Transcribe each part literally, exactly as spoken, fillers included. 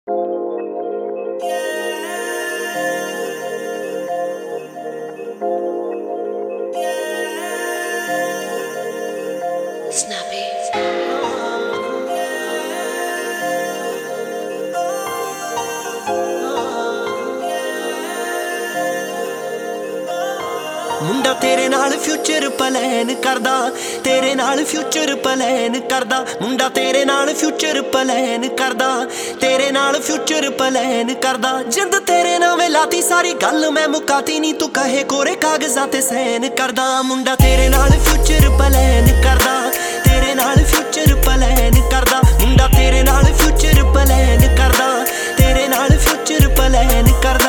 Snappy. ਮੁੰਡਾ ਤੇਰੇ ਨਾਲ ਫਿਊਚਰ ਪਲਾਨ ਕਰਦਾ, ਤੇਰੇ ਨਾਲ ਫਿਊਚਰ ਪਲਾਨ ਕਰਦਾ। ਮੁੰਡਾ ਤੇਰੇ ਨਾਲ ਫਿਊਚਰ ਪਲਾਨ ਕਰਦਾ, ਤੇਰੇ ਨਾਲ ਫਿਊਚਰ ਪਲਾਨ ਕਰਦਾ। ਜਿੰਦ ਤੇਰੇ ਨਾਵੇਂ ਲਾਤੀ ਸਾਰੀ ਗੱਲ ਮੈਂ ਮੁਕਾਤੀ ਨੀ, ਤੂੰ ਕਹੇ ਕੋਰੇ ਕਾਗਜ਼ਾਂ ਤੇ ਸਾਈਨ ਕਰਦਾ। ਮੁੰਡਾ ਤੇਰੇ ਨਾਲ ਫਿਊਚਰ ਪਲਾਨ ਕਰਦਾ, ਤੇਰੇ ਨਾਲ ਫਿਊਚਰ ਪਲਾਨ ਕਰਦਾ। ਮੁੰਡਾ ਤੇਰੇ ਨਾਲ ਫਿਊਚਰ ਪਲਾਨ ਕਰਦਾ, ਤੇਰੇ ਨਾਲ ਫਿਊਚਰ ਪਲਾਨ ਕਰਦਾ।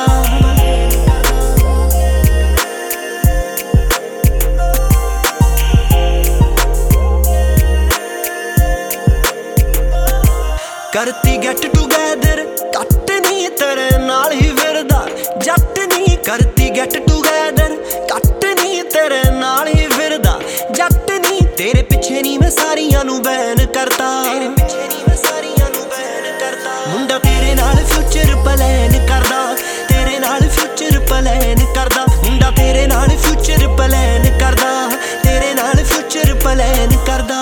ਕਰਤੀ ਗੈਟ ਟੂਗੈਦਰ ਕੱਟ ਨੀ ਤੇਰੇ ਨਾਲ ਹੀ ਫਿਰਦਾ ਜੱਟ ਨੀ। ਕਰਤੀ ਗੈਟ ਟੂਗੈਦਰ ਕੱਟ ਨੀ ਤੇਰੇ ਨਾਲ ਹੀ ਫਿਰਦਾ ਜੱਟ ਨੀ। ਤੇਰੇ ਪਿੱਛੇ ਨੀ ਮੈਂ ਸਾਰੀਆਂ ਨੂੰ ਬੈਨ ਕਰਤਾ, ਤੇਰੇ ਪਿੱਛੇ ਨੀ ਮੈਂ ਸਾਰੀਆਂ ਨੂੰ ਬੈਨ ਕਰਤਾ। ਮੁੰਡਾ ਤੇਰੇ ਨਾਲ ਫਿਊਚਰ ਪਲਾਨ ਕਰਦਾ, ਤੇਰੇ ਨਾਲ ਫਿਊਚਰ ਪਲਾਨ ਕਰਦਾ। ਮੁੰਡਾ ਤੇਰੇ ਨਾਲ ਫਿਊਚਰ ਪਲਾਨ ਕਰਦਾ, ਤੇਰੇ ਨਾਲ ਫਿਊਚਰ ਪਲਾਨ ਕਰਦਾ।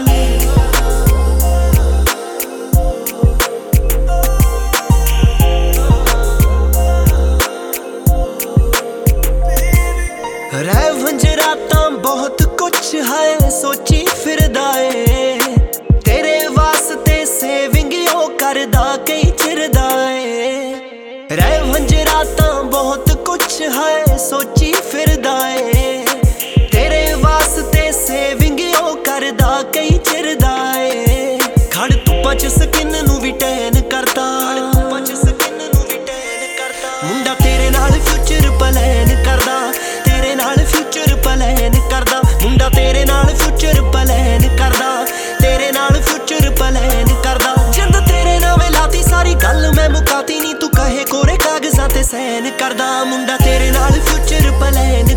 ਰਹਿ ਵੰਜਰਾ ਤਾਂ ਬਹੁਤ ਕੁਛ ਹੈ ਸੋਚੀ ਫਿਰਦਾ ਏ, ਤੇਰੇ ਵਾਸਤੇ ਸੇਵਿੰਗ ਉਹ ਕਰਦਾ ਕਈ ਚਿਰਦਾ ਏ। ਰਹਿ ਵੰਜਰਾ ਤਾਂ ਬਹੁਤ ਕੁਛ ਹੈ ਸੋਚੀ ਫਿਰਦਾ ਏ, ਤੇਰੇ ਵਾਸਤੇ ਸੇਵਿੰਗ ਉਹ ਕਰਦਾ ਕਈ ਚਿਰਦਾ ਏ। ਖੜ ਧੁੱਪਾਂ ਚ ਸਕਿਨ ਨੂੰ ਵੀ ਟੈਨ ਕਰਦਾ, ਧੁੱਪਾਂ ਚ ਸਕਿਨ ਨੂੰ ਵੀ ਟੈਨ ਕਰਦਾ। ਮੁੰਡਾ ਤੇਰੇ ਨਾਲ ਫਿਊਚਰ ਪਲਾਨ ਕਰਦਾ, ਤੇਰੇ ਨਾਲ ਫਿਊਚਰ ਪਲਾਨ ਕਰਦਾ। ਮੁੰਡਾ ਤੇਰੇ ਨਾਲ ਫਿਊਚਰ ਪਲਾਨ ਕਰਦਾ, ਤੇਰੇ ਨਾਲ ਫਿਊਚਰ ਪਲਾਨ ਕਰਦਾ। ਜਿੰਦ ਤੇਰੇ ਨਾਵੇਂ ਲਾਤੀ ਸਾਰੀ ਗੱਲ ਮੈਂ ਮੁਕਾਤੀ ਨੀ, ਤੂੰ ਕਹੇ ਕੋਰੇ ਕਾਗਜ਼ਾਂ ਤੇ ਸਾਈਨ ਕਰਦਾ। ਮੁੰਡਾ ਤੇਰੇ ਨਾਲ ਫਿਊਚਰ ਪਲਾਨ